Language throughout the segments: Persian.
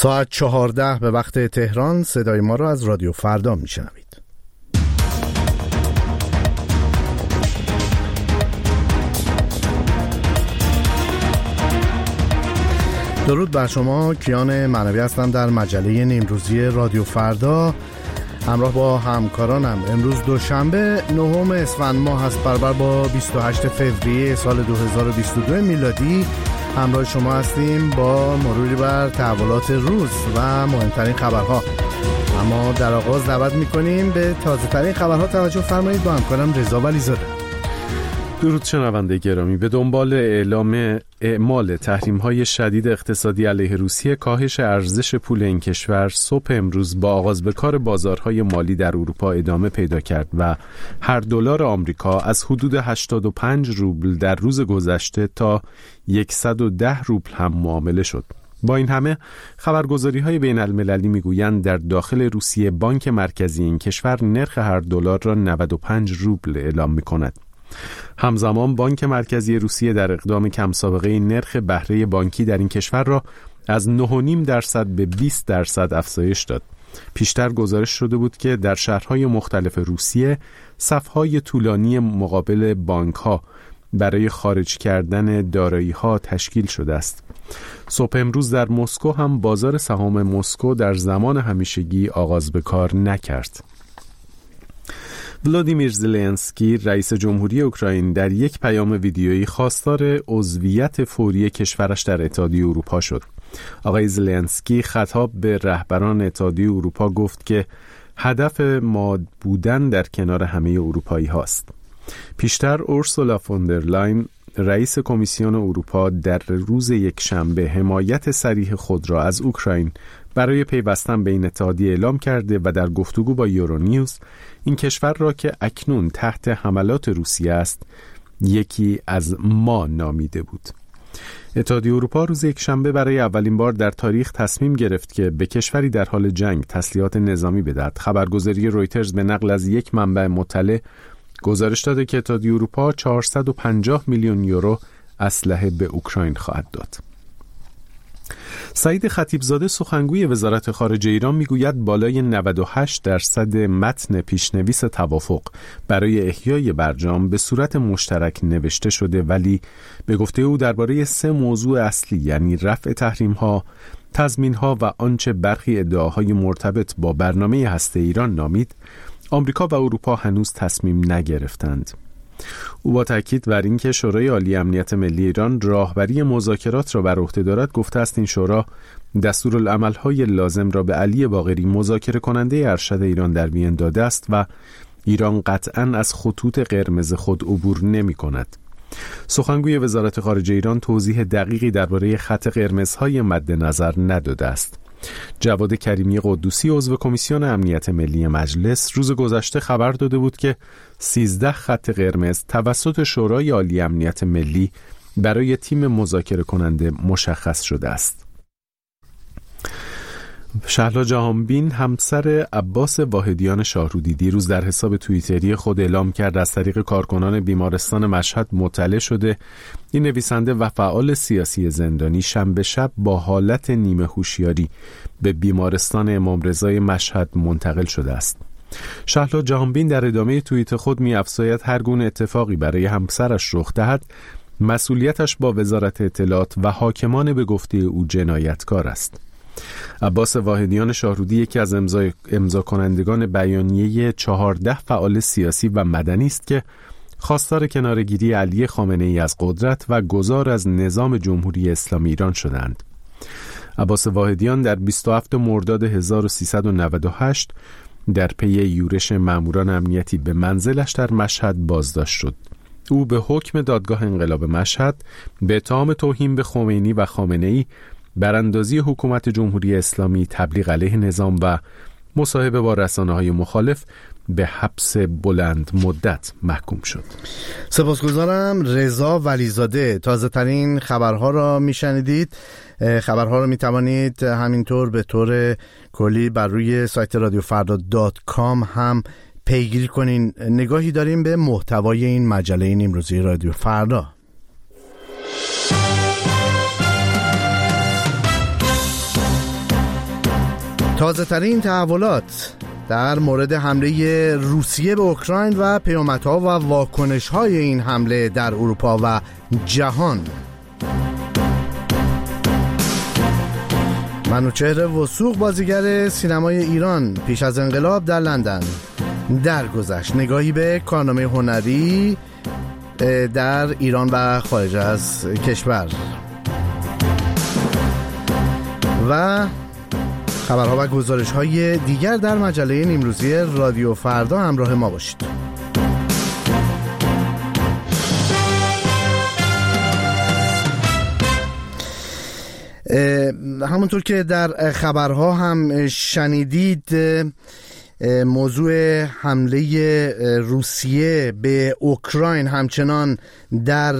ساعت 14 به وقت تهران صدای ما را از رادیو فردا میشنوید. درود بر شما، کیان معنوی هستم در مجله نیمروزی رادیو فردا. همراه با همکارانم امروز دوشنبه 9 اسفند ماه است، برابر با 28 فوریه سال 2022 میلادی. همراه شما هستیم با مروری بر تحولات روز و مهمترین خبرها. اما در آغاز دعوت می‌کنیم به تازه‌ترین خبرها توجه فرمایید با همکارم رضا ولیزاده. درود شنونده گرامی، به دنبال اعمال تحریم‌های شدید اقتصادی علیه روسیه، کاهش ارزش پول این کشور صبح امروز با آغاز به کار بازارهای مالی در اروپا ادامه پیدا کرد و هر دلار آمریکا از حدود 85 روبل در روز گذشته تا 110 روبل هم معامله شد. با این همه خبرگزاری‌های بین‌المللی می‌گویند در داخل روسیه بانک مرکزی این کشور نرخ هر دلار را 95 روبل اعلام می‌کند. همزمان بانک مرکزی روسیه در اقدام کم سابقه نرخ بهره بانکی در این کشور را از 9.5% به 20% افزایش داد. پیشتر گزارش شده بود که در شهرهای مختلف روسیه صف‌های طولانی مقابل بانک‌ها برای خارج کردن دارایی‌ها تشکیل شده است. صبح امروز در مسکو هم بازار سهام مسکو در زمان همیشگی آغاز به کار نکرد. ولادیمیر زلنسکی رئیس جمهوری اوکراین در یک پیام ویدیویی خواستار عضویت فوری کشورش در اتحادیه اروپا شد. آقای زلنسکی خطاب به رهبران اتحادیه اروپا گفت که هدف ما بودن در کنار همه اروپایی هاست. پیشتر اورسولا فون در لاین رئیس کمیسیون اروپا در روز یکشنبه حمایت صریح خود را از اوکراین برای پیوستن به این اتحادیه اعلام کرده و در گفتگو با یورونیوز این کشور را که اکنون تحت حملات روسیه است یکی از ما نامیده بود. اتحادیه اروپا روز یکشنبه برای اولین بار در تاریخ تصمیم گرفت که به کشوری در حال جنگ تسلیحات نظامی بدهد. خبرگزاری رویترز به نقل از یک منبع مطلع گزارش داده که اتحادیه اروپا 450 میلیون یورو اسلحه به اوکراین خواهد داد. سعید خطیبزاده سخنگوی وزارت خارجه ایران میگوید بالای 98% متن پیشنویس توافق برای احیای برجام به صورت مشترک نوشته شده، ولی به گفته او درباره 3 موضوع اصلی یعنی رفع تحریم‌ها، تضمین‌ها و آنچه برخی ادعاهای مرتبط با برنامه هسته ایران نامید، آمریکا و اروپا هنوز تصمیم نگرفتند. او با تاکید بر اینکه شورای عالی امنیت ملی ایران راهبری مذاکرات را بر عهده دارد گفته است این شورا دستورالعمل‌های لازم را به علی باقری مذاکره کننده ارشد ایران در وین داده است و ایران قطعاً از خطوط قرمز خود عبور نمی‌کند. سخنگوی وزارت خارجه ایران توضیح دقیقی درباره خط قرمزهای مد نظر نداده است. جواد کریمی قدوسی عضو کمیسیون امنیت ملی مجلس روز گذشته خبر داده بود که 13 خط قرمز توسط شورای عالی امنیت ملی برای تیم مذاکره کننده مشخص شده است. شهلا جهانبین همسر عباس واحدیان شاهرودی دیروز در حساب توییتری خود اعلام کرد از طریق کارکنان بیمارستان مشهد مطلع شده این نویسنده و فعال سیاسی زندانی شنبه شب با حالت نیمه هوشیاری به بیمارستان امام رضای مشهد منتقل شده است. شهلا جهانبین در ادامه توییت خود می‌افزاید هر گونه اتفاقی برای همسرش رخ دهد مسئولیتش با وزارت اطلاعات و حاکمان به گفته او جنایتکار است. عباس واحدیان شاهرودی یکی از امضا کنندگان بیانیه 14 فعال سیاسی و مدنی است که خواستار کنارگیری علی خامنه‌ای از قدرت و گذار از نظام جمهوری اسلامی ایران شدند. عباس واحدیان در 27 مرداد 1398 در پی یورش ماموران امنیتی به منزلش در مشهد بازداشت شد. او به حکم دادگاه انقلاب مشهد به اتهام توهین به خمینی و خامنه‌ای، براندازی حکومت جمهوری اسلامی، تبلیغ علیه نظام و مصاحبه با رسانه‌های مخالف به حبس بلند مدت محکوم شد. سپاسگزارم رضا ولیزاده. تازه ترین خبرها را میشنیدید. خبرها را میتوانید همینطور به طور کلی بر روی سایت radioffarda.com هم پیگیری کنین. نگاهی داریم به محتوای این مجله نیمروزی رادیو فردا. تازه ترین تحولات در مورد حمله روسیه به اوکراین و پیامدها و واکنش‌های این حمله در اروپا و جهان. منوچهر وثوق، بازیگر سینمای ایران پیش از انقلاب در لندن، درگذشت، نگاهی به کارنامه هنری در ایران و خارج از کشور و خبرها و گزارش‌های دیگر در مجله نیمروزی رادیو فردا. همراه ما باشید. همونطور که در خبرها هم شنیدید، موضوع حمله روسیه به اوکراین همچنان در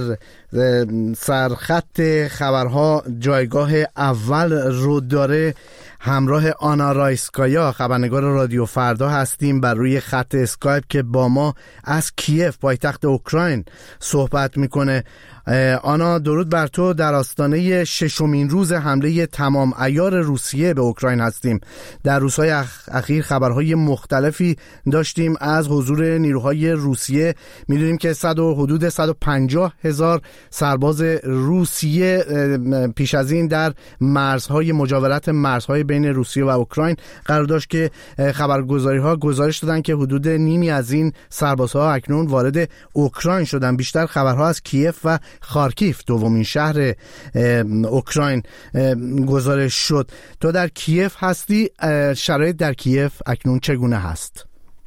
سرخط خبرها جایگاه اول رو داره. همراه آنا رایسکایا، خبرنگار رادیو فردا هستیم بر روی خط اسکایپ که با ما از کیف، پایتخت اوکراین، صحبت میکنه. آنا، درود بر تو. در آستانه ششمین روز حمله تمام عیار روسیه به اوکراین هستیم. در روزهای اخیر خبرهای مختلفی داشتیم از حضور نیروهای روسیه. میدونیم که حدود 150,000 سرباز روسیه پیش از این در مرزهای مجاورت مرزهای بین روسیه و اوکراین قرار داشت که خبرگزاری‌ها گزارش دادن که حدود نیمی از این سربازها اکنون وارد اوکراین شدن. بیشتر خبرها از کیف و خارکیف، دومین شهر اوکراین، گزارش شد. تو در کیف هستی، شرایط در کیف اکنون چگونه هست؟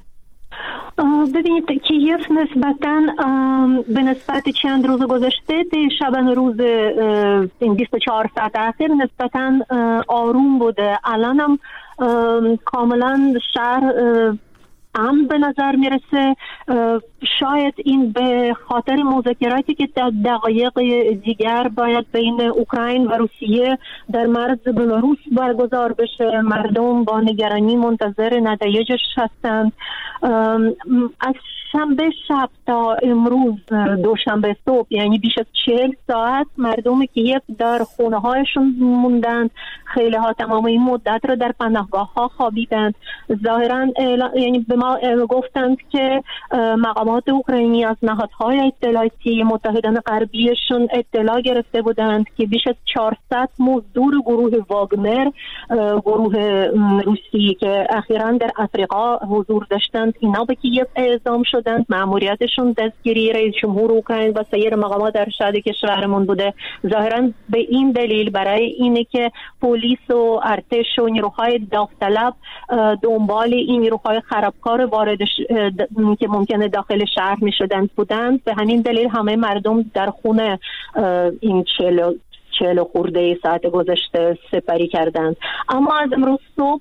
ببینید، کیف نسبتاً به نسبت چند روز گذشته، شبانه روز این 24 ساعت اخیر نسبتاً آروم بوده. الان هم کاملا شهر امن به نظر میرسه. شاید این به خاطر مذاکراتی که در دقایق دیگر باید بین اوکراین و روسیه در مرز بلاروس برگزار بشه. مردم با نگرانی منتظر نتایجش هستند. از شنبه شب تا امروز دوشنبه صبح، یعنی بیش از 40 ساعت مردم کیف در خونه هایشون موندند. خیلی ها تمام این مدت رو در پناهگاه ها خوابیدند. ظاهرا یعنی به ما گفتند که مقامات اوکراینی از نهادهای اطلاعاتی متحدان غربیشون اطلاع گرفته بودند که بیش از 400 مزدور گروه واگنر، گروه روسی که اخیراً در افریقا حضور داشتند، اینا به کیف اعزام شدند. مأموریتشون دستگیری رئیس جمهور اوکراین و سایر مقامات در شهر کشورمون بوده. ظاهراً به این دلیل، برای اینه که پلیس و ارتش و نیروهای داوطلب دنبال این نیروهای خرابکار واردش که ممکنه داخل شهر میشدند بودند، به همین دلیل همه مردم در خونه این 40 خورده ساعت گذشته سپری کردند. اما از امروز صبح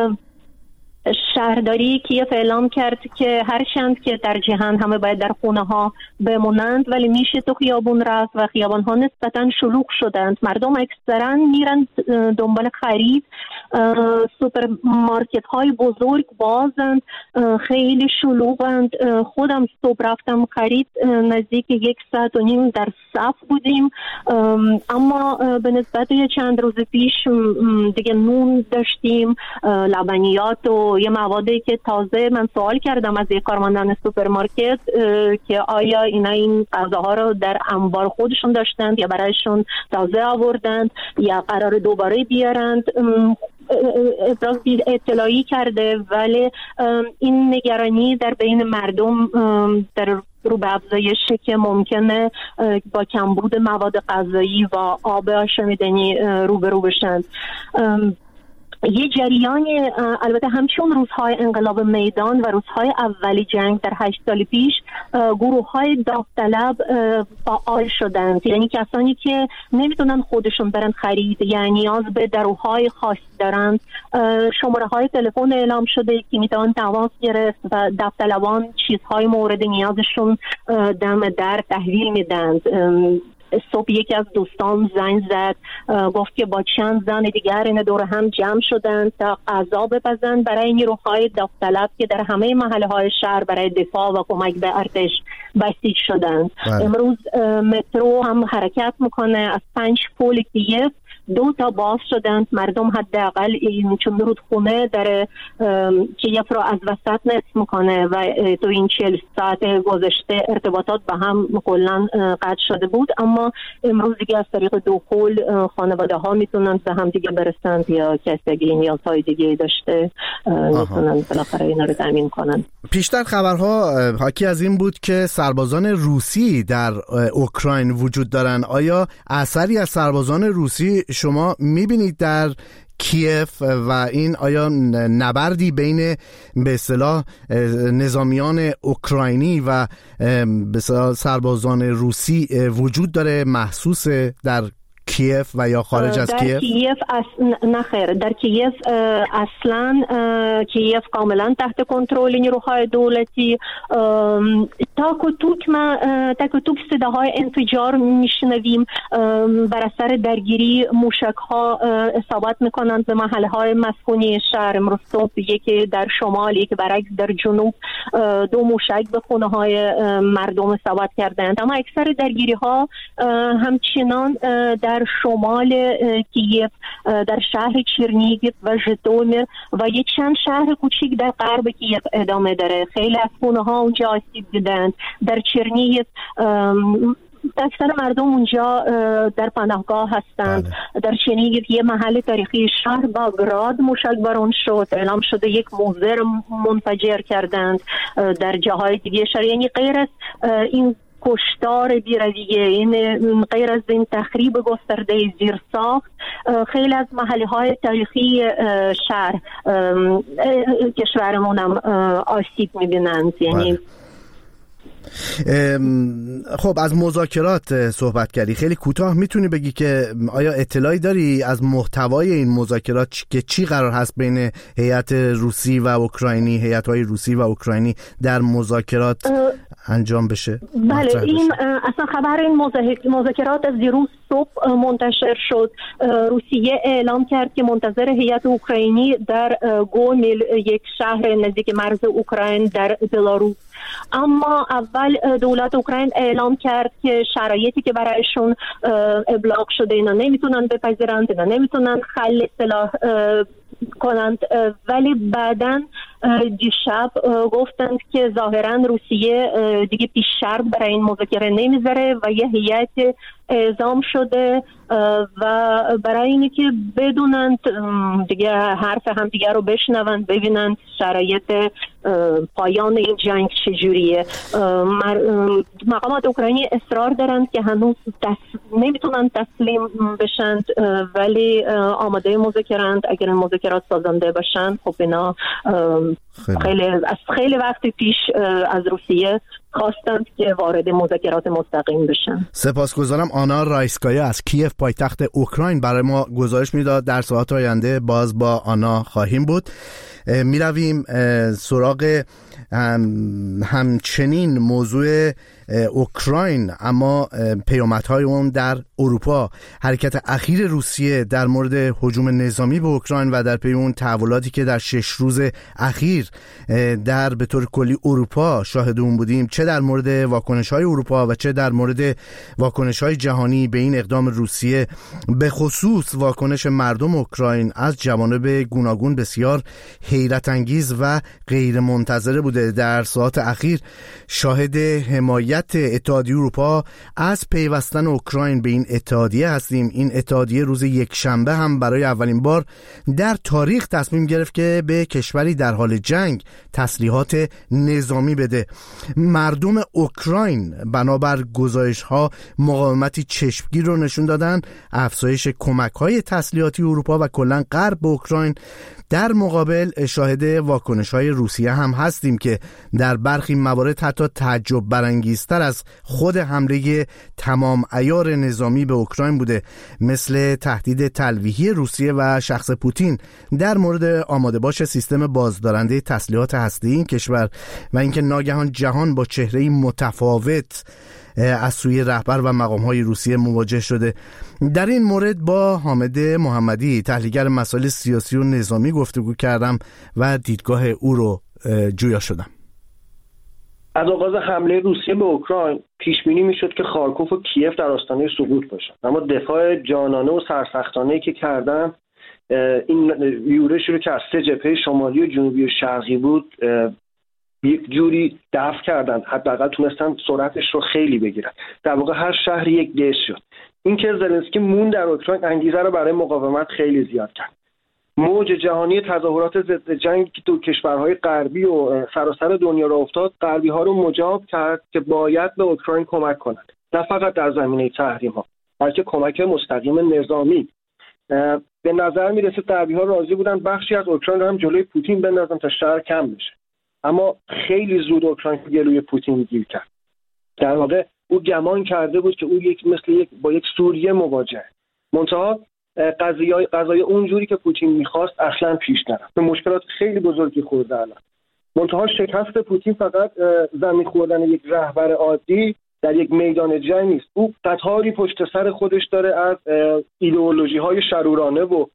شهرداری کیف اعلام کرد که هرچند که در جهان همه باید در خونه ها بمونند، ولی میشه تو خیابون رفت و خیابان ها نسبتا شلوغ شدند. مردم اکثرا میرن دنبال خرید. سوپرمارکت های بزرگ بازند، خیلی شلوغند. خودم صبح رفتم خرید، نزدیک 1.5 ساعت در صف بودیم. اما به نسبت چند روز پیش دیگه نون داشتیم، لبنیات و یه موادی که تازه من سوال کردم از یک کارمندان سوپرمارکت که آیا اینا این غذاها رو در انبار خودشون داشتند یا برایشون تازه آوردند یا قرار دوباره بیارند. ابراز اطلاعی کرده، ولی این نگرانی در بین مردم در رو به افزایشه که ممکنه با کمبود مواد غذایی و آب آشامیدنی روبرو بشن. یه جریان، البته همچون روزهای انقلاب میدان و روزهای اولی جنگ در 8 سال پیش، گروه‌های داوطلب فعال شدند. یعنی کسانی که نمیتونن خودشون برن خرید، یعنی نیاز به داروهای خاص دارند، شماره‌های تلفن اعلام شده که میتونن تماس گرفت و داوطلبان چیزهای مورد نیازشون دم در تحویل میدن. صبح یکی از دوستان زنگ زد، گفت که با چند زن دیگر این دور هم جمع شدند تا غذا بپزند برای نیروهای داوطلب که در همه محله‌های شهر برای دفاع و کمک به ارتش بسیج شدند. امروز مترو هم حرکت میکنه از 5 پل کیف 2 تا باز شدند. مردم حداقل چون رودخونه در کیف رو از وسط نصف میکنه و تو این 40 ساعت گذشته ارتباطات با هم کلا قطع شده بود، اما امروز دیگه از طریق دخول خانواده ها میتونن به هم دیگه برسند یا کسی اگه نیازهای دیگه داشته میتونن بالاخره اینا رو تامین کنن. پیشتر خبرها حاکی از این بود که سربازان روسی در اوکراین وجود دارن. آیا اثری از سربازان روسی شما میبینید در کیف و این آیا نبردی بین به اصطلاح نظامیان اوکراینی و به اصطلاح سربازان روسی وجود داره، محسوس در کیف و یا خارج از کیف؟ کیف نخیر، در کیف اصلا کیف کاملا تحت کنترل نیروهای دولتی. تاک و توک صداهای انفجار میشنویم، بر اثر درگیری موشک ها اصابت میکنند به محله های مسکونی شهر. امروز صبح یکی در شمال، یکی برعکس در جنوب 2 موشک به خونه های مردم اصابت کردند. اما اکثر درگیری ها همچنان در شمال کیف، در شهر چرنیگیف و ژیتومیر و یک چند شهر کوچیک در غرب کیف ادامه داره. خیلی از خونه ها اونجا آسیب دیدند. در چرنیگیف اکثر مردم اونجا در پناهگاه هستند. در چرنیگیف یه محل تاریخی شهر با گراد موشکباران شد، اعلام شده یک موزر منفجر کردند در جاهای دیگه شهر. یعنی غیر از این کشتار بیرویه، این غیر از این تخریب گسترده زیرساخت، خیلی از محله‌های تاریخی شهر کشورمون هم آسیب می‌بینند. یعنی خب از مذاکرات صحبت کردی، خیلی کوتاه میتونی بگی که آیا اطلاعی داری از محتوای این مذاکرات که چی قرار هست بین هیئت روسی و اوکراینی، هیئت‌های روسی و اوکراینی در مذاکرات انجام بشه؟ بله، این اصلا خبر این مذاکرات از دیروز صبح منتشر شد. روسیه اعلام کرد که منتظر هیئت اوکراینی در گومیل، یک شهر نزدیک مرز اوکراین در بلاروس. اما اول دولت اوکراین اعلام کرد که شرایطی که برایشون ابلاغ شده اینا نمیتونن بپذیرند، اینا نمیتونن خل سلاح کنند، ولی بعداً دیشب گفتند که ظاهراً روسیه دیگه پیش شرط برای این مذاکره نمیذاره و یه هیئت اعزام شده و برای اینی که بدونند دیگه حرف هم دیگه رو بشنوند، ببینند شرایط پایان این جنگ چجوریه. مقامات اوکراینی اصرار دارند که هنوز نمیتونن تسلیم بشند، ولی آماده مذاکرند. اگر مذاکرات سازنده باشن، خب اینا خیلی وقت پیش از روسیه خواستند که وارد مذاکرات مستقیم بشن. سپاسگزارم. آنا رایسکایا از کیف پایتخت اوکراین برای ما گزارش میداد. در ساعات آینده باز با آنا خواهیم بود. میرویم سراغ همچنین موضوع اوکراین، اما پیامدهای اون در اروپا. حرکت اخیر روسیه در مورد هجوم نظامی به اوکراین و در پی اون تحولاتی که در 6 روز اخیر در به طور کلی اروپا شاهد اون بودیم، چه در مورد واکنش‌های اروپا و چه در مورد واکنش‌های جهانی به این اقدام روسیه، به خصوص واکنش مردم اوکراین از جوانب گوناگون بسیار حیرت انگیز و غیر منتظره بوده. در ساعات اخیر شاهد حمایت اتحادیه اروپا از پیوستن اوکراین به این اتحادیه هستیم. این اتحادیه روز یکشنبه هم برای اولین بار در تاریخ تصمیم گرفت که به کشوری در حال جنگ تسلیحات نظامی بده. مردم اوکراین بنابر گزارش‌ها مقاومتی چشمگیر رو نشون دادن. افزایش کمک‌های تسلیحاتی اروپا و کلاً غرب به اوکراین. در مقابل شاهد واکنش‌های روسیه هم هستیم که در برخی موارد حتی تعجب برانگیزتر از خود حمله تمام عیار نظامی به اوکراین بوده، مثل تهدید تلویحی روسیه و شخص پوتین در مورد آماده باش سیستم بازدارنده تسلیحات هسته‌ای این کشور و اینکه ناگهان جهان با چهره‌ای متفاوت از سوی رهبر و مقام‌های روسیه مواجه شده. در این مورد با حامد محمدی، تحلیلگر مسائل سیاسی و نظامی گفتگو کردم و دیدگاه او رو جویا شدم. از آغاز حمله روسیه به اوکراین پیش بینی میشد که خارکوف و کیف در آستانه سقوط باشن، اما دفاع جانانه و سرسختانه‌ای که کردن این یورشی رو که از 3 جبهه شمالی و جنوبی و شرقی بود یک جوری دفع کردن، حداقل تونستن سرعتش رو خیلی بگیرن. در واقع هر شهر یک دژ شد. این که زلنسکی مون در اوکراین انگیزه رو برای مقاومت خیلی زیاد کرد. موج جهانی تظاهرات ضد جنگ که تو کشورهای غربی و سراسر دنیا را افتاد، غربی‌ها رو مجاب کرد که باید به اوکراین کمک کنند، نه فقط در زمینه تحریم‌ها بلکه کمک مستقیم نظامی. به نظر می‌رسید غربی‌ها راضی بودن بخشی از اوکراین رو هم جلوی پوتین بندازن تا شهر کم بشه، اما خیلی زود اوکراین جلوی پوتین گیر کرد. در واقع او گمان کرده بود که او با یک سوریه مواجهه، منتها قضایای اونجوری که پوتین میخواست اصلا پیش نرفت، به مشکلات خیلی بزرگی خورده الان. منتها شکست پوتین فقط زمین خوردن یک رهبر عادی در یک میدان جنگ نیست، او قطاری پشت سر خودش داره از ایدئولوژی‌های شرورانه و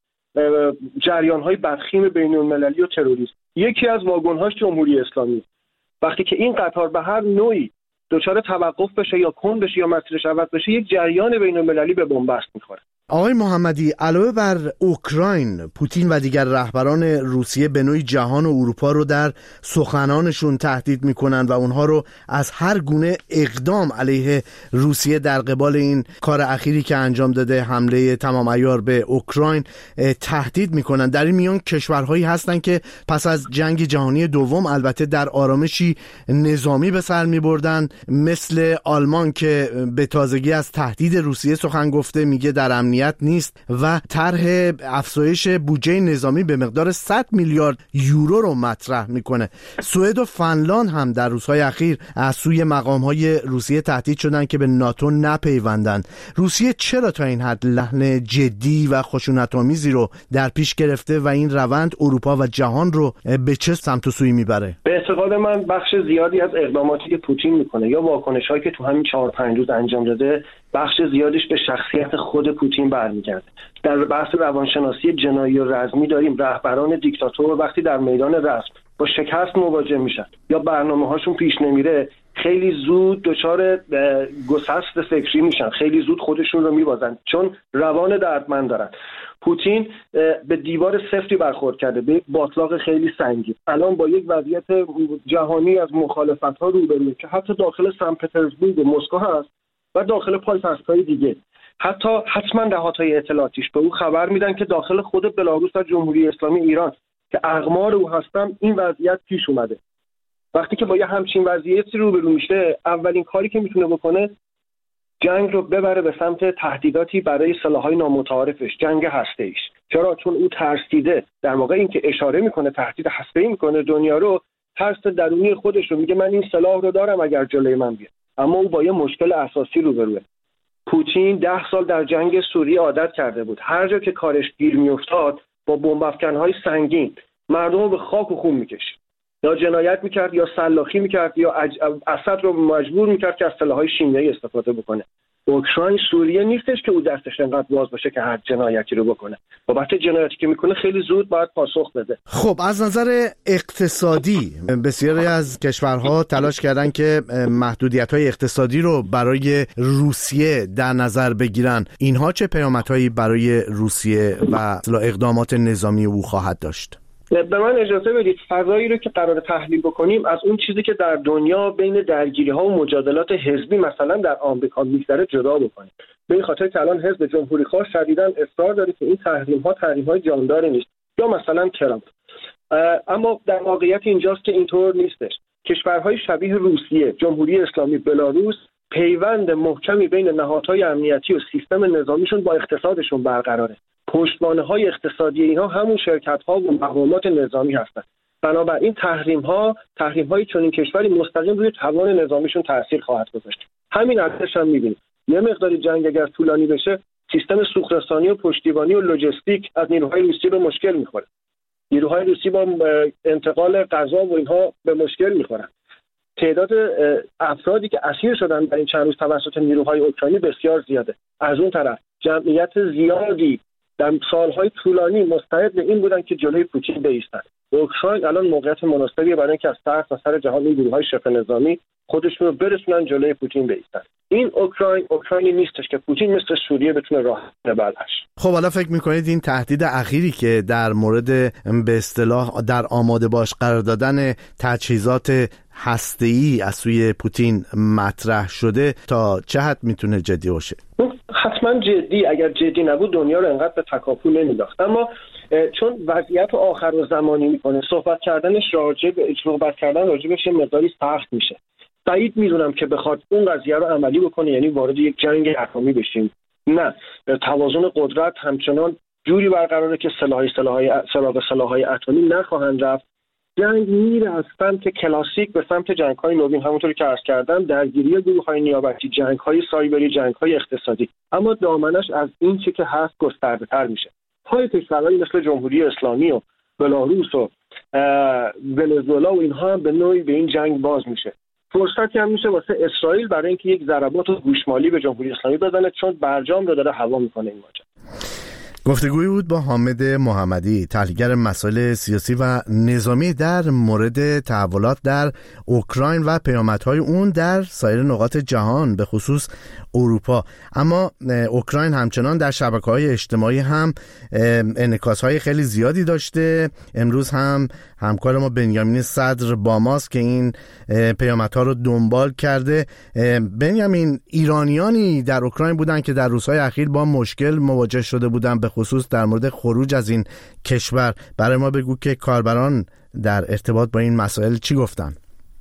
جریان‌های بدخیم بین‌المللی و تروریسم. یکی از واگن‌هاش جمهوری اسلامی. وقتی که این قطار به هر نوعی دچار توقف بشه یا کند بشه یا مسیرش عوض بشه، یک جریان بین‌المللی به بنبست می‌خوره. آقای محمدی، علاوه بر اوکراین، پوتین و دیگر رهبران روسیه به نوعی جهان و اروپا رو در سخنانشون تهدید میکنن و اونها رو از هر گونه اقدام علیه روسیه در قبال این کار اخیری که انجام داده، حمله تمام عیار به اوکراین، تهدید میکنن. در این میان کشورهایی هستن که پس از جنگ جهانی دوم البته در آرامشی نظامی به سر میبردن، مثل آلمان که به تازگی از تهدید روسیه سخن گفته، میگه در امنیت نیست و طرح افزایش بودجه نظامی به مقدار 100 میلیارد یورو رو مطرح میکنه. سوئد و فنلاند هم در روزهای اخیر از سوی مقامهای روسیه تهدید شدن که به ناتو نپیوندن. روسیه چرا تا این حد لحن جدی و خشونت‌آمیزی رو در پیش گرفته و این روند اروپا و جهان رو به چه سمت و سوی میبره؟ به اعتقاد من بخش زیادی از اقداماتی که پوتین میکنه یا واکنش‌هایی که تو همین 4-5 روز انجام داده، بخش زیادش به شخصیت خود پوتین برمیگرده. در بحث روانشناسی جنایی و رزمی داریم رهبران دیکتاتور وقتی در میدان رزم با شکست مواجه میشن یا برنامه‌هاشون پیش نمیره، خیلی زود دچار گسست فکری میشن، خیلی زود خودشون رو میبازن چون روان دردمند دارن. پوتین به دیوار سفتی برخورد کرده، به یک باتلاق خیلی سنگین. الان با یک وضعیت جهانی از مخالفت‌ها روبروه که حتی داخل سن پترزبورگ و مسکو هست و داخل پایتخت‌های دیگه. حتما نهادهای اطلاعاتیش به او خبر میدن که داخل خود بلاروس و جمهوری اسلامی ایران که اقمار او هستن این وضعیت پیش اومده. وقتی که با یه همچین وضعیتی روبرو میشه، اولین کاری که میتونه بکنه جنگ رو ببره به سمت تهدیداتی برای سلاح‌های نامتعارفش، جنگ هسته‌ایش. چرا؟ چون او ترسیده. در واقع این که اشاره میکنه تهدید هسته‌ای میکنه دنیا رو، ترس درونی خودش رو میگه من این سلاح رو دارم اگر جلوی من بیاد. اما او با یه مشکل اساسی روبروه. پوتین 10 سال در جنگ سوریه عادت کرده بود هر جا که کارش گیر میافتاد با بمب افکن‌های سنگین مردم رو به خاک و خون میکشید، یا جنایت میکرد یا سلاخی میکرد یا اسد رو مجبور میکرد که از سلاح‌های شیمیایی استفاده بکنه. اوکراین سوریه نیستش که او دستش انقدر باز باشه که هر جنایتی رو بکنه. بابت جنایتی که میکنه خیلی زود باید پاسخ بده. خب از نظر اقتصادی بسیاری از کشورها تلاش کردن که محدودیت‌های اقتصادی رو برای روسیه در نظر بگیرن. اینها چه پیامدهایی برای روسیه و اقدامات نظامی او خواهد داشت؟ به من اجازه بدید فضایی رو که قرار تحلیل بکنیم از اون چیزی که در دنیا بین درگیری‌ها و مجادلات حزبی مثلا در آمریکا می‌گذره جدا بکنیم. به این خاطر که الان حزب جمهوری‌خواه شدیداً اصرار داره که این تحریم‌های جانداری نیست، یا مثلا ترامپ. اما در واقعیت اینجاست که اینطور نیستش. کشورهای شبیه روسیه، جمهوری اسلامی، بلاروس پیوند محکمی بین نهادهای امنیتی و سیستم نظامیشون با اقتصادشون برقراره. پشتوانه‌های اقتصادی اینها همون شرکت‌ها و مقامات نظامی هستند. بنابراین تحریم‌های چنین کشوری مستقیم روی توان نظامیشون تاثیر خواهد گذاشت. همین ارزش هم می‌بینیم. یه مقداری جنگ اگر طولانی بشه، سیستم سوخت‌رسانی و پشتیبانی و لوجستیک از نیروهای روسی به مشکل می‌خوره. نیروهای روسی با انتقال غذا و اینها به مشکل می‌خورن. تعداد افرادی که اسیر شدن در این چند روز توسط نیروهای اوکراینی بسیار زیاده. از اون طرف جمعیت زیادی در سالهای طولانی مستعد این بودن که جلوی پوتین بایستن. اوکراین الان موقعیت مناسبی برای اینکه از سر جهان این گروه‌های شبه نظامی خودشون رو برسونن جلوی پوتین بایستن. این اوکراینی نیستش که پوتین مثل سوریه بتونه راه بعدش. خب حالا فکر میکنید این تهدید اخیری که در مورد به اصطلاح در آماده باش قرار دادن تجهیزات هسته‌ای از سوی پوتین مطرح شده تا چه حد میتونه جدی باشه؟ حتما جدی. اگر جدی نبود دنیا رو انقدر به تکاپو نمینداخت. اما چون وضعیت آخر و زمانی میکنه صحبت کردن راجبش مقداری سخت میشه. بعید میدونم که بخواد اون قضیه رو عملی بکنه، یعنی وارد یک جنگ اتمی بشیم. نه، توازن قدرت همچنان جوری برقراره که سلاح‌های اتمی نخواهند رفت. جنگ میره از سمت کلاسیک به سمت جنگ‌های نوین، همونطوری که عرض کردم، درگیری گروه‌های نیابتی، جنگ‌های سایبری، جنگ‌های اقتصادی. اما دامنش از این چه که هست گسترده‌تر میشه. پای کشورهایی مثل جمهوری اسلامی و بلاروس و ونزوئلا و اینها هم به نوعی به این جنگ باز میشه. فرصتی هم میشه واسه اسرائیل برای اینکه یک ضربات گوشمالی به جمهوری اسلامی بزنه، چون برجام رو داره هوا میکنه این ماجرا. گفتگویی بود با حامد محمدی، تحلیلگر مسائل سیاسی و نظامی در مورد تحولات در اوکراین و پیامدهای اون در سایر نقاط جهان، به خصوص اروپا. اما اوکراین همچنان در شبکه‌های اجتماعی هم انعکاس‌های خیلی زیادی داشته. امروز هم همکار ما بنیامین صدر با ماست که این پیامدها رو دنبال کرده. بنیامین، ایرانیانی در اوکراین بودن که در روزهای اخیر با مشکل مواجه شده بودن، به خصوص در مورد خروج از این کشور. برای ما بگو که کاربران در ارتباط با این مسائل چی گفتن؟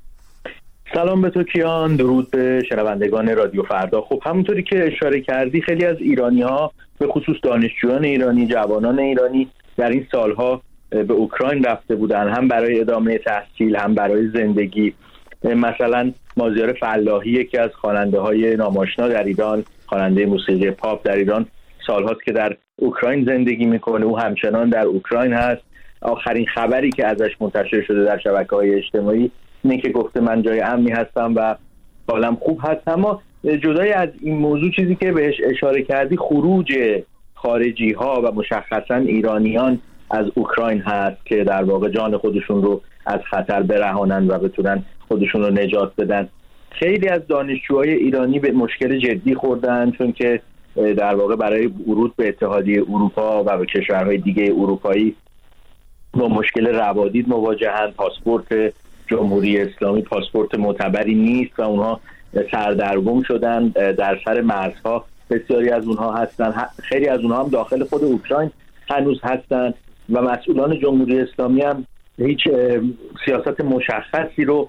سلام به تو کیان، درود به شنوندگان رادیو فردا. خب همونطوری که اشاره کردی، خیلی از ایرانی‌ها به خصوص دانشجویان ایرانی، جوانان ایرانی در این سالها به اوکراین رفته بودن، هم برای ادامه تحصیل هم برای زندگی. مثلا مازیار فلاحی، یکی از خواننده‌های ناماشنا در ایران، خواننده موسیقی پاپ در ایران، سالهاست که در اوکراین زندگی میکنه. او همچنان در اوکراین هست. آخرین خبری که ازش منتشر شده در شبکه‌های اجتماعی اینه که گفته من جای امنی هستم و حالم خوب هست. اما جدای از این موضوع، چیزی که بهش اشاره کردی، خروج خارجی ها و مشخصا ایرانیان از اوکراین هست که در واقع جان خودشون رو از خطر برهانن و بتونن خودشون رو نجات بدن. خیلی از دانشجوهای ایرانی به مشکل جدی خوردن، چون که در واقع برای ورود به اتحادیه اروپا و به کشورهای دیگه اروپایی با مشکل روادید مواجهند. پاسپورت جمهوری اسلامی پاسپورت معتبری نیست و اونها سردرگم شدن در سر مرزها. بسیاری از اونها هستن، خیلی از اونها هم داخل خود اوکراین هنوز هستن و مسئولان جمهوری اسلامی هم هیچ سیاست مشخصی رو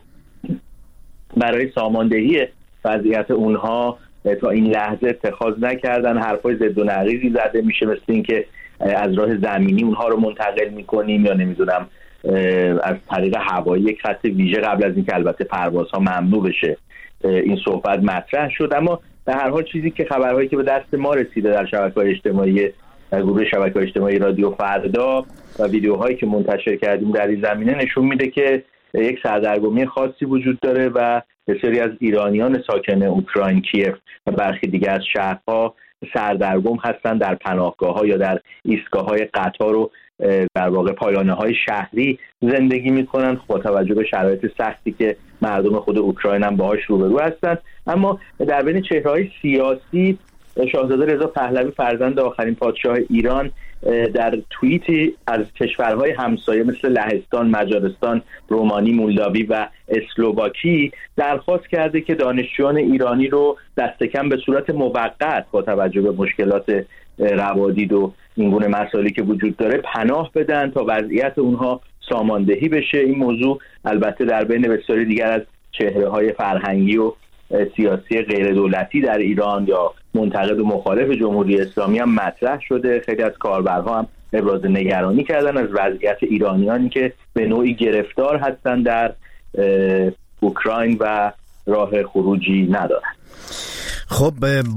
برای ساماندهی وضعیت اونها تا این لحظه اتخاذ نکردن. حرفای ضد و نقیضی زده میشه، مثل این که از راه زمینی اونها رو منتقل میکنیم یا نمیدونم از طریق هوایی یک خط ویژه، قبل از اینکه البته پروازها ممنوع بشه این صحبت مطرح شد. اما در هر حال چیزی که خبرهایی که به دست ما رسیده در شبکه‌های اجتماعی، گروه شبکه‌های اجتماعی رادیو فردا و ویدیوهایی که منتشر کردیم در این زمینه نشون میده که یک سردرگمی خاصی وجود داره و بسیاری از ایرانیان ساکن اوکراین، کیف و برخی دیگر از شهرها سردرگم هستن، در پناهگاه‌ها یا در ایستگاه‌های قطار و در واقع پایانه‌های شهری زندگی می‌کنن با توجه به شرایط سختی که مردم خود اوکراین هم باهاش روبرو هستن. اما در بین چهره‌های سیاسی، شاهزاده رضا پهلوی فرزند آخرین پادشاه ایران در توییتی از کشورهای همسایه مثل لهستان، مجارستان، رومانی، مولداوی و اسلواکی درخواست کرده که دانشجویان ایرانی رو دست کم به صورت موقت با توجه به مشکلات روادید و این گونه مسائلی که وجود داره پناه بدن تا وضعیت اونها ساماندهی بشه. این موضوع البته در بین بسیاری دیگر از چهره‌های فرهنگی و سیاسی غیر دولتی در ایران یا منتقد و مخالف جمهوری اسلامی هم مطرح شده. خیلی از کاربرها هم ابراز نگرانی کردن از وضعیت ایرانیانی که به نوعی گرفتار هستن در اوکراین و راه خروجی ندارن. خب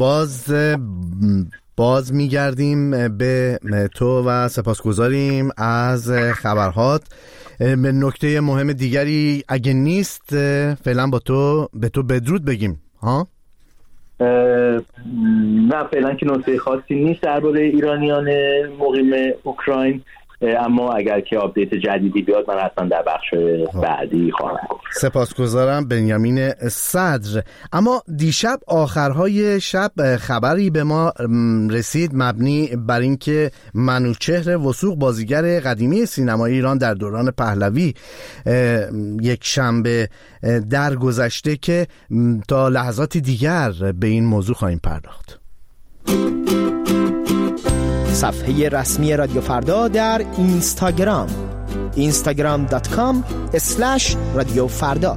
باز میگردیم به تو و سپاسگزاریم از خبرهات. به نکته مهم دیگری اگه نیست فعلا به تو بدرود بگیم ها؟ نه فعلا که نکته خاصی نیست درباره ایرانیان مقیم اوکراین، اما اگر که آپدیت جدیدی بیاد من حتما در بخش بعدی خواهم گفت. سپاسگزارم بنیامین صدر. اما دیشب آخرهای شب خبری به ما رسید مبنی بر اینکه منوچهر وثوق بازیگر قدیمی سینمای ایران در دوران پهلوی یک شنبه درگذشته که تا لحظاتی دیگر به این موضوع خواهیم پرداخت. صفحه رسمی رادیو فردا در اینستاگرام instagram.com/رادیو فردا.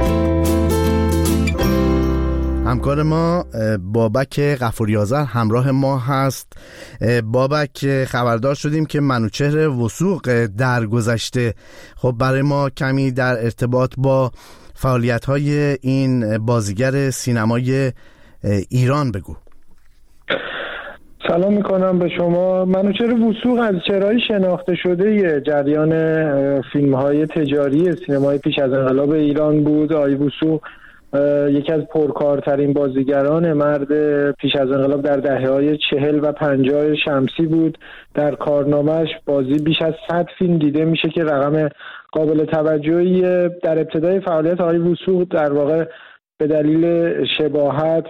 همکار ما بابک غفوری‌آذر همراه ما هست. بابک، خبردار شدیم که منوچهر وثوق درگذشته. خب برای ما کمی در ارتباط با فعالیت‌های این بازیگر سینمای ایران بگو. سلام میکنم به شما. منوچهر وثوق از چهره‌های شناخته شده جریان فیلم‌های تجاری سینمای پیش از انقلاب ایران بود. آقای وثوق یکی از پرکارترین بازیگران مرد پیش از انقلاب در دهه‌های 40 و 50 شمسی بود. در کارنامه‌اش بازی بیش از 100 فیلم دیده میشه که رقم قابل توجهی در ابتدای فعالیت آقای وثوق در واقع به دلیل شباهت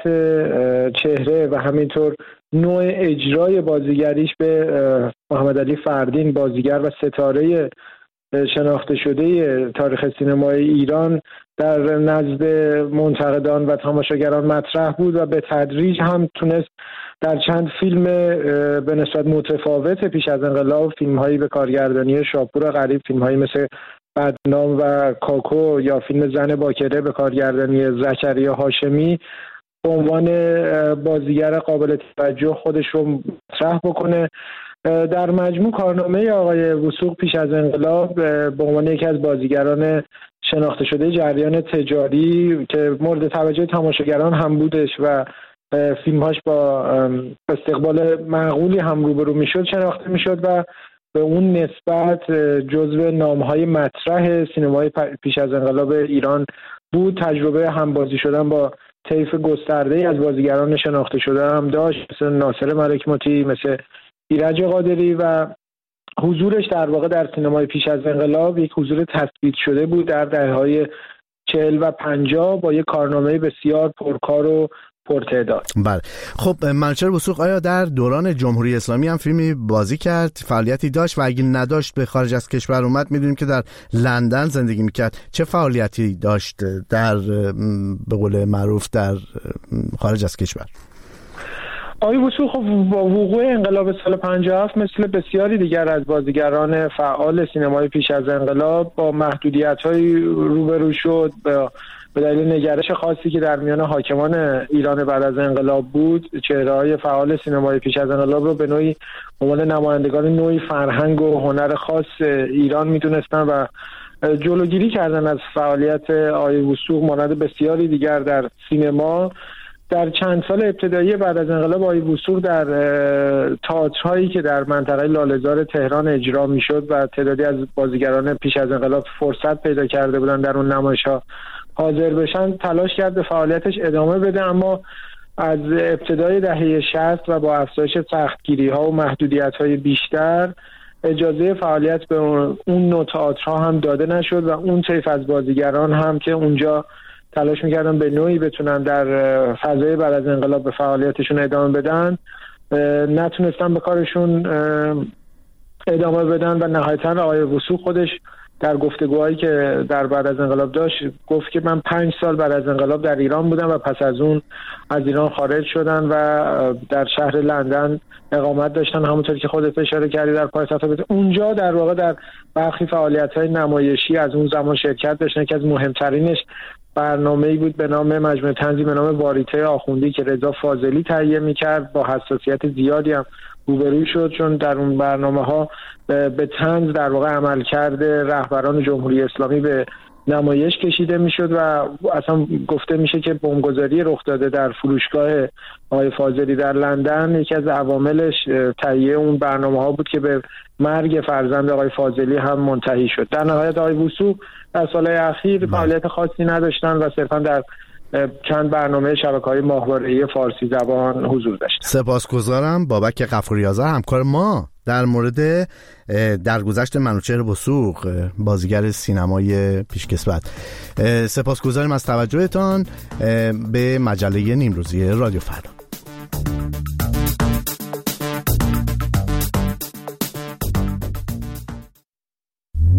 چهره و همینطور نوع اجرای بازیگریش به محمد علی فردین، بازیگر و ستاره شناخته شده تاریخ سینمای ایران، در نزد منتقدان و تماشاگران مطرح بود و به تدریج هم تونست در چند فیلم به نسبت متفاوت پیش از انقلاب، فیلم‌هایی به کارگردانی شاپور غریب، فیلم‌هایی مثل بدنام و کاکو یا فیلم زن باکره به کارگردانی زکریا هاشمی، به عنوان بازیگر قابل توجه خودش رو مطرح بکنه. در مجموع کارنامه آقای وثوق پیش از انقلاب به عنوان یکی از بازیگران شناخته شده جریان تجاری که مورد توجه تماشاگران هم بودش و فیلمهاش با استقبال معقولی هم روبرو میشد شناخته میشد و به اون نسبت جزو نامهای مطرح سینمای پیش از انقلاب ایران بود. تجربه همبازی شدن با طیف گسترده از بازیگران شناخته شده هم داشت، مثل ناصر ملک مطیع، مثل ایرج قادری، و حضورش در واقع در سینمای پیش از انقلاب یک حضور تثبیت شده بود در دهه‌های 40 و 50 با یک کارنامه بسیار پرکار و پرتعداد. بله. خب منوچهر وثوق آیا در دوران جمهوری اسلامی هم فیلمی بازی کرد، فعالیتی داشت و اگه نداشت به خارج از کشور اومد؟ میدونیم که در لندن زندگی میکرد. چه فعالیتی داشت در به قول معروف در خارج از کشور؟ آقای وثوق با وقوع انقلاب سال 57 مثل بسیاری دیگر از بازیگران فعال سینمای پیش از انقلاب با محدودیت‌های روبرو شد. به دلیل نگرش خاصی که در میان حاکمان ایران بعد از انقلاب بود، چهره‌های فعال سینمای پیش از انقلاب رو به نوعی به عنوان نمایندگان نوعی فرهنگ و هنر خاص ایران می‌دونستن و جلوگیری کردن از فعالیت آقای وثوق مانند بسیاری دیگر در سینما. در چند سال ابتدایی بعد از انقلاب آقای وثوق در تئاترهایی که در منطقه لاله‌زار تهران اجرا میشد و تعدادی از بازیگران پیش از انقلاب فرصت پیدا کرده بودن در اون نمایش‌ها حاضر بشن، تلاش کرد به فعالیتش ادامه بده، اما از ابتدای دهه 60 و با افزایش سختگیری‌ها و محدودیت‌های بیشتر اجازه فعالیت به اون نوع تئاترها هم داده نشد و اون طیف از بازیگران هم که اونجا تلاش میکردن به نوعی بتونن در فضای بعد از انقلاب به فعالیتشون ادامه بدن، نتونستن به کارشون ادامه بدن و نهایتاً آقای وثوق خودش در گفتگوهایی که در بعد از انقلاب داشت گفت که من 5 سال بعد از انقلاب در ایران بودم و پس از اون از ایران خارج شدن و در شهر لندن اقامت داشتن، همونطور که خودت اشاره کردی در پایتخت بریتانیا. اونجا در واقع در برخی فعالیت‌های نمایشی از اون زمان شرکت داشتن که از مهمترینش برنامه‌ای بود به نام مجموعه طنزی به نام واریته آخوندی که رضا فاضلی تهیه می‌کرد. با حساسیت زیادی هم روبرو شد، چون در اون برنامه‌ها به طنز در واقع عملکرد رهبران جمهوری اسلامی به نمایش کشیده میشد و اصلا گفته میشه که بمبگذاری رخ داده در فروشگاه آقای فاضلی در لندن یکی از عواملش تهیه اون برنامه‌ها بود که به مرگ فرزند آقای فاضلی هم منتهی شد. در نهایت آقای وثوق در سالهای اخیر فعالیت خاصی نداشتن و صرفا در چند برنامه شبکه‌های ماهواره‌ای فارسی زبان حضور داشت. سپاسگزارم بابک غفوری آذر، همکار ما در مورد درگذشت منوچهر وثوق، بازیگر سینمای پیشکسوت. سپاسگزاریم از توجهتان به مجله نیمروزی رادیو فردا.